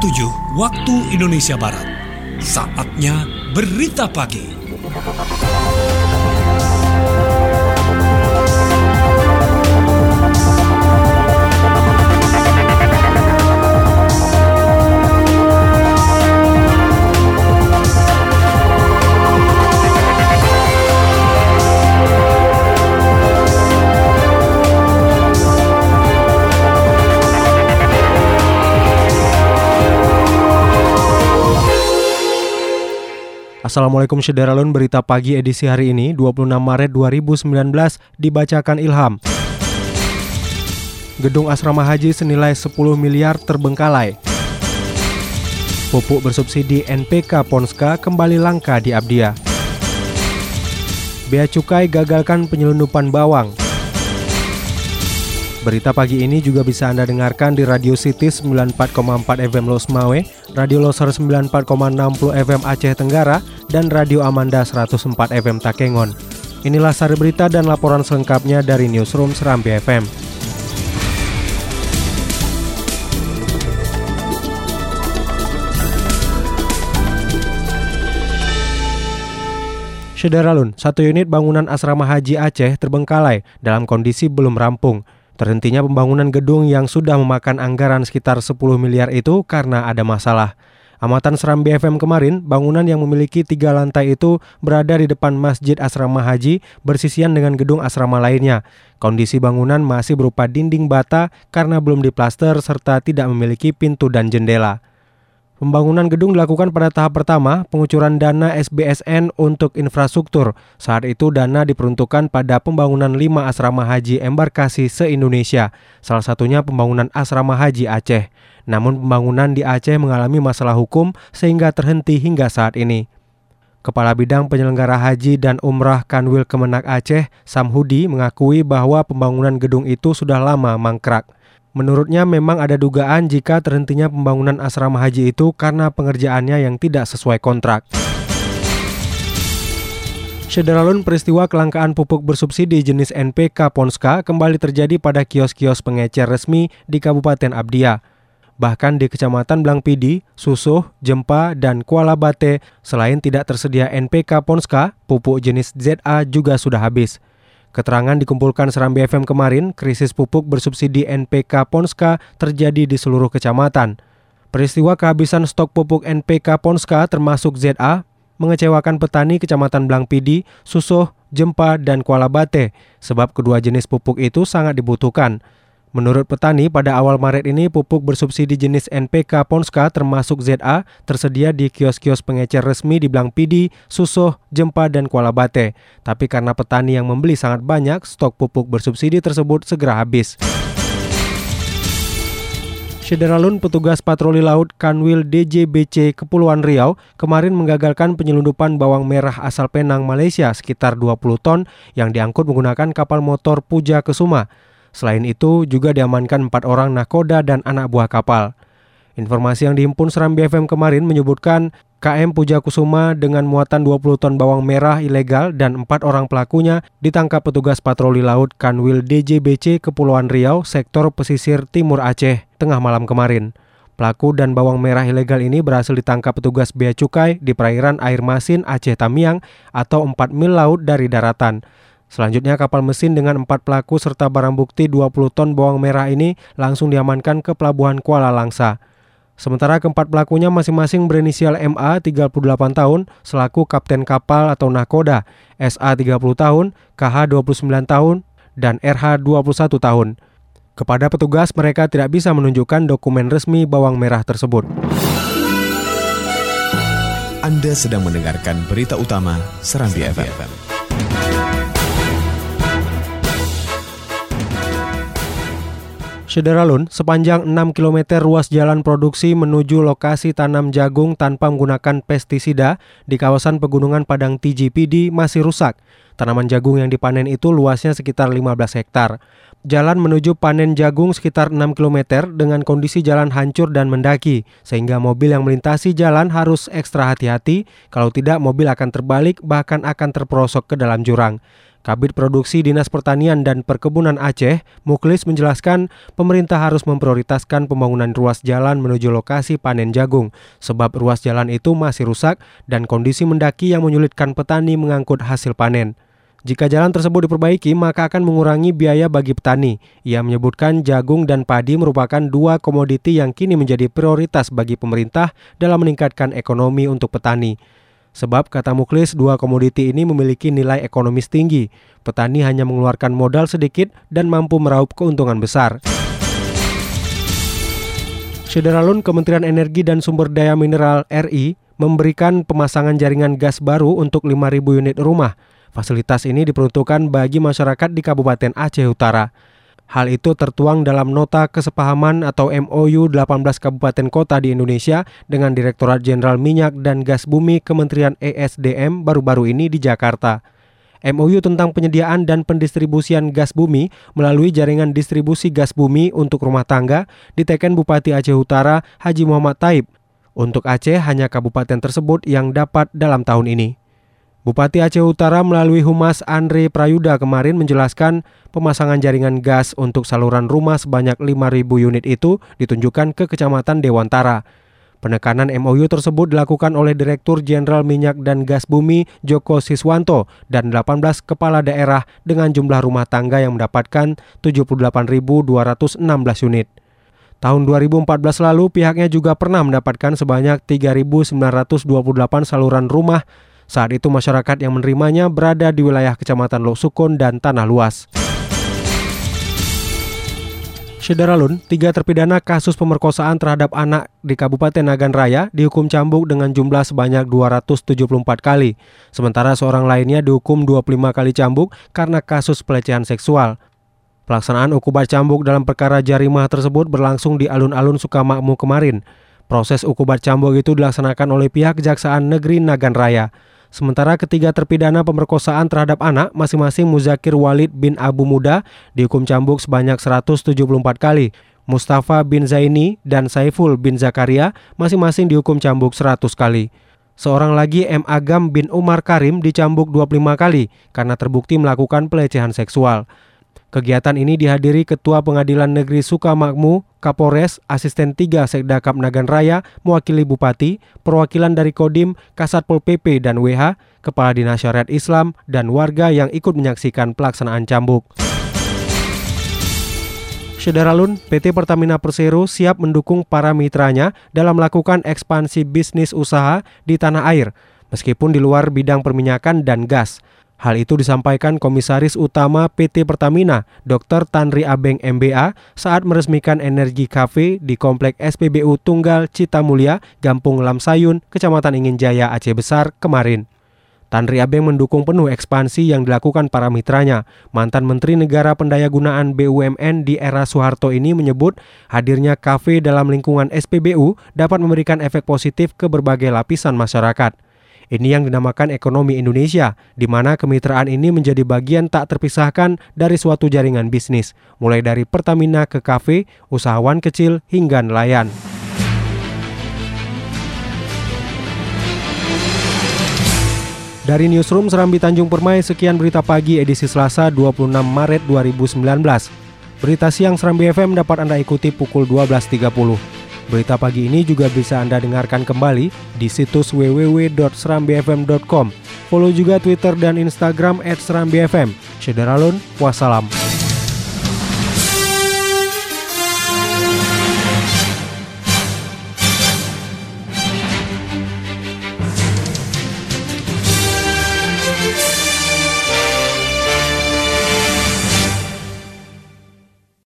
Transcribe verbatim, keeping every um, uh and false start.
tujuh waktu Indonesia Barat. Saatnya Berita Pagi. Assalamualaikum Syederalun, berita pagi edisi hari ini dua puluh enam Maret dua ribu sembilan belas dibacakan Ilham. Gedung asrama haji senilai sepuluh miliar terbengkalai. Pupuk bersubsidi N P K Ponska kembali langka di Abdia. Bea Cukai gagalkan penyelundupan bawang. Berita pagi ini juga bisa Anda dengarkan di Radio City sembilan puluh empat koma empat F M Losmawe, Radio Loser sembilan puluh empat koma enam puluh F M Aceh Tenggara, dan Radio Amanda seratus empat F M Takengon. Inilah sari berita dan laporan selengkapnya dari Newsroom Serambi F M. Syederalun, satu unit bangunan asrama haji Aceh terbengkalai dalam kondisi belum rampung. Terhentinya pembangunan gedung yang sudah memakan anggaran sekitar sepuluh miliar itu karena ada masalah. Amatan Serambi F M kemarin, bangunan yang memiliki tiga lantai itu berada di depan Masjid Asrama Haji bersisian dengan gedung asrama lainnya. Kondisi bangunan masih berupa dinding bata karena belum diplaster serta tidak memiliki pintu dan jendela. Pembangunan gedung dilakukan pada tahap pertama, pengucuran dana S B S N untuk infrastruktur. Saat itu dana diperuntukkan pada pembangunan lima asrama haji embarkasi se-Indonesia, salah satunya pembangunan asrama haji Aceh. Namun pembangunan di Aceh mengalami masalah hukum sehingga terhenti hingga saat ini. Kepala Bidang Penyelenggara Haji dan Umrah Kanwil Kemenak Aceh, Samhudi, mengakui bahwa pembangunan gedung itu sudah lama mangkrak. Menurutnya memang ada dugaan jika terhentinya pembangunan asrama haji itu karena pengerjaannya yang tidak sesuai kontrak. Syederalun, peristiwa kelangkaan pupuk bersubsidi jenis N P K Ponska kembali terjadi pada kios-kios pengecer resmi di Kabupaten Abdia. Bahkan di Kecamatan Blangpidi, Susuh, Jempa, dan Kuala Bate, selain tidak tersedia N P K Ponska, pupuk jenis Z A juga sudah habis. Keterangan dikumpulkan Serambi F M kemarin, krisis pupuk bersubsidi N P K Ponska terjadi di seluruh kecamatan. Peristiwa kehabisan stok pupuk N P K Ponska termasuk Z A mengecewakan petani Kecamatan Blangpidi, Susuh, Jempa, dan Kuala Bate, sebab kedua jenis pupuk itu sangat dibutuhkan. Menurut petani, pada awal Maret ini pupuk bersubsidi jenis N P K Ponska termasuk Z A tersedia di kios-kios pengecer resmi di Blangpidi, Susuh, Jempa, dan Kuala Bate. Tapi karena petani yang membeli sangat banyak, stok pupuk bersubsidi tersebut segera habis. Syederalun, petugas patroli laut Kanwil D J B C Kepulauan Riau kemarin menggagalkan penyelundupan bawang merah asal Penang, Malaysia sekitar dua puluh ton yang diangkut menggunakan kapal motor Puja Kesuma. Selain itu, juga diamankan empat orang nakoda dan anak buah kapal. Informasi yang dihimpun Serambi F M kemarin menyebutkan K M Puja Kusuma dengan muatan dua puluh ton bawang merah ilegal dan empat orang pelakunya ditangkap petugas patroli laut Kanwil D J B C Kepulauan Riau, sektor pesisir timur Aceh, tengah malam kemarin. Pelaku dan bawang merah ilegal ini berhasil ditangkap petugas Bea Cukai di perairan Air Masin Aceh Tamiang atau empat mil laut dari daratan. Selanjutnya kapal mesin dengan empat pelaku serta barang bukti dua puluh ton bawang merah ini langsung diamankan ke Pelabuhan Kuala Langsa. Sementara keempat pelakunya masing-masing berinisial M A tiga puluh delapan tahun selaku kapten kapal atau nakoda, S A tiga puluh tahun, K H dua puluh sembilan tahun, dan R H dua puluh satu tahun. Kepada petugas mereka tidak bisa menunjukkan dokumen resmi bawang merah tersebut. Anda sedang mendengarkan berita utama Serambi F M. Syederalun, sepanjang enam kilometer ruas jalan produksi menuju lokasi tanam jagung tanpa menggunakan pestisida di kawasan Pegunungan Padang T J P D masih rusak. Tanaman jagung yang dipanen itu luasnya sekitar lima belas hektar. Jalan menuju panen jagung sekitar enam kilometer dengan kondisi jalan hancur dan mendaki, sehingga mobil yang melintasi jalan harus ekstra hati-hati, kalau tidak mobil akan terbalik bahkan akan terperosok ke dalam jurang. Kabid Produksi Dinas Pertanian dan Perkebunan Aceh, Muklis menjelaskan pemerintah harus memprioritaskan pembangunan ruas jalan menuju lokasi panen jagung, sebab ruas jalan itu masih rusak dan kondisi mendaki yang menyulitkan petani mengangkut hasil panen. Jika jalan tersebut diperbaiki, maka akan mengurangi biaya bagi petani. Ia menyebutkan jagung dan padi merupakan dua komoditi yang kini menjadi prioritas bagi pemerintah dalam meningkatkan ekonomi untuk petani. Sebab, kata Muklis, dua komoditi ini memiliki nilai ekonomis tinggi. Petani hanya mengeluarkan modal sedikit dan mampu meraup keuntungan besar. Syederalun, Kementerian Energi dan Sumber Daya Mineral R I memberikan pemasangan jaringan gas baru untuk lima ribu unit rumah. Fasilitas ini diperuntukkan bagi masyarakat di Kabupaten Aceh Utara. Hal itu tertuang dalam Nota Kesepahaman atau M O U delapan belas Kabupaten Kota di Indonesia dengan Direktorat Jenderal Minyak dan Gas Bumi Kementerian E S D M baru-baru ini di Jakarta. M O U tentang penyediaan dan pendistribusian gas bumi melalui jaringan distribusi gas bumi untuk rumah tangga diteken Bupati Aceh Utara Haji Muhammad Taib. Untuk Aceh hanya kabupaten tersebut yang dapat dalam tahun ini. Bupati Aceh Utara melalui Humas Andre Prayuda kemarin menjelaskan pemasangan jaringan gas untuk saluran rumah sebanyak lima ribu unit itu ditunjukkan ke Kecamatan Dewantara. Penekanan M O U tersebut dilakukan oleh Direktur Jenderal Minyak dan Gas Bumi Joko Siswanto dan delapan belas kepala daerah dengan jumlah rumah tangga yang mendapatkan tujuh puluh delapan ribu dua ratus enam belas unit. Tahun dua ribu empat belas lalu pihaknya juga pernah mendapatkan sebanyak tiga ribu sembilan ratus dua puluh delapan saluran rumah. Saat itu masyarakat yang menerimanya berada di wilayah Kecamatan Lok Sukun dan Tanah Luas. Syederalun, tiga terpidana kasus pemerkosaan terhadap anak di Kabupaten Nagan Raya dihukum cambuk dengan jumlah sebanyak dua ratus tujuh puluh empat kali. Sementara seorang lainnya dihukum dua puluh lima kali cambuk karena kasus pelecehan seksual. Pelaksanaan ukubat cambuk dalam perkara jarimah tersebut berlangsung di alun-alun Sukamakmur kemarin. Proses ukubat cambuk itu dilaksanakan oleh pihak Kejaksaan Negeri Nagan Raya. Sementara ketiga terpidana pemerkosaan terhadap anak, masing-masing Muzakir Walid bin Abu Muda dihukum cambuk sebanyak seratus tujuh puluh empat kali. Mustafa bin Zaini dan Saiful bin Zakaria masing-masing dihukum cambuk seratus kali. Seorang lagi M. Agam bin Umar Karim dicambuk dua puluh lima kali karena terbukti melakukan pelecehan seksual. Kegiatan ini dihadiri Ketua Pengadilan Negeri Sukamakmur, Kapolres, Asisten tiga Sekdakap Nagan Raya, mewakili Bupati, perwakilan dari Kodim, Kasatpol P P dan W H, Kepala Dinas Syariat Islam, dan warga yang ikut menyaksikan pelaksanaan cambuk. Syederalun, P T Pertamina Persero siap mendukung para mitranya dalam melakukan ekspansi bisnis usaha di tanah air, meskipun di luar bidang perminyakan dan gas. Hal itu disampaikan Komisaris Utama P T Pertamina, Doktor Tanri Abeng M B A, saat meresmikan Energi Cafe di Komplek S P B U Tunggal Citamulya, Gampung Lamsayun, Kecamatan Ingin Jaya, Aceh Besar, kemarin. Tanri Abeng mendukung penuh ekspansi yang dilakukan para mitranya. Mantan Menteri Negara Pendayagunaan B U M N di era Soeharto ini menyebut hadirnya kafe dalam lingkungan S P B U dapat memberikan efek positif ke berbagai lapisan masyarakat. Ini yang dinamakan ekonomi Indonesia, di mana kemitraan ini menjadi bagian tak terpisahkan dari suatu jaringan bisnis, mulai dari Pertamina ke kafe, usahawan kecil, hingga nelayan. Dari Newsroom Serambi Tanjung Permai, sekian berita pagi edisi Selasa dua puluh enam Maret dua ribu sembilan belas. Berita siang Serambi F M dapat Anda ikuti pukul dua belas tiga puluh. Berita pagi ini juga bisa Anda dengarkan kembali di situs w w w dot serambi f m dot com. Follow juga Twitter dan Instagram at serambi f m. Syederalun, wassalam.